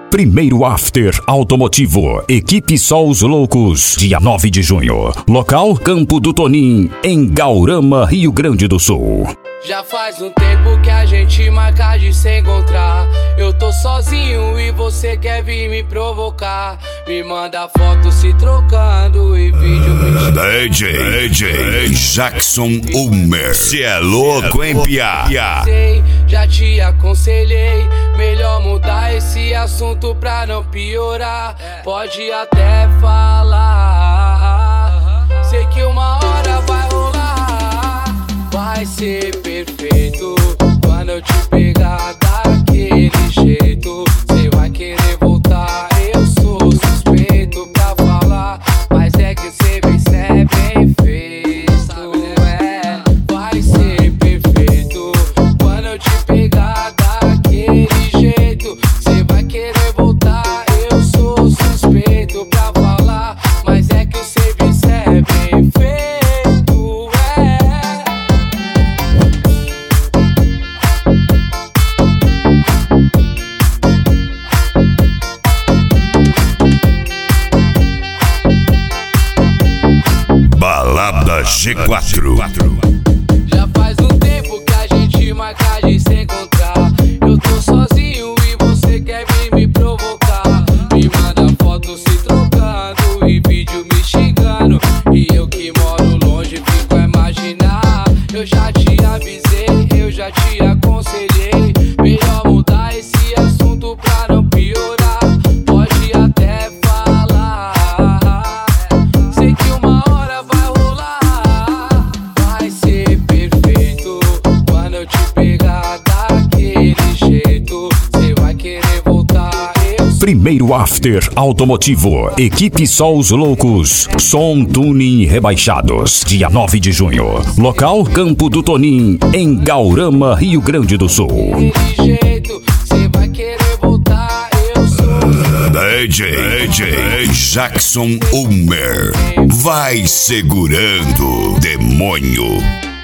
Primeiro After Automotivo, equipe Só os Loucos, dia 9 de junho. Local Campo do Tonim, em Gaurama, Rio Grande do Sul. Já faz um tempo que a gente marca de se encontrar. Eu tô sozinho e você quer vir me provocar. Me manda foto se trocando e vídeo me DJ Jackson Ulmer. Cê é louco, hein, piá? Sei, já te aconselhei, melhor mudar esse assunto pra não piorar. Pode até falar, sei que uma hora vai rolar. Vai ser perfeito quando eu te pegar daquele jeito. Cê vai querer voltar, eu sou suspeito pra falar, mas é que cê é bem feito, é. Vai ser perfeito quando eu te pegar daquele jeito. Cê vai querer voltar, eu sou suspeito pra falar, mas é que o serviço é bem feito. Balada G4. Já faz um tempo que a gente marca de se encontrar. Eu tô sozinho e você quer vir me provocar. Me manda foto se trocando e vídeo me xingando. E eu que moro longe fico a imaginar. Eu já te avisei, eu já te aconselhei, melhor mudar esse assunto pra não piorar. Pode até falar, sei que uma hora vai rolar. Vai ser perfeito quando eu te pegar daquele jeito. Cê vai querer voltar, eu sou... Primeiro After Automotivo, equipe Só os Loucos, som tuning rebaixados, dia 9 de junho. Local Campo do Tonim, em Gaurama, Rio Grande do Sul. Daquele jeito, cê vai querer voltar, eu sou... DJ Jackson Ulmer. Vai segurando, demônio.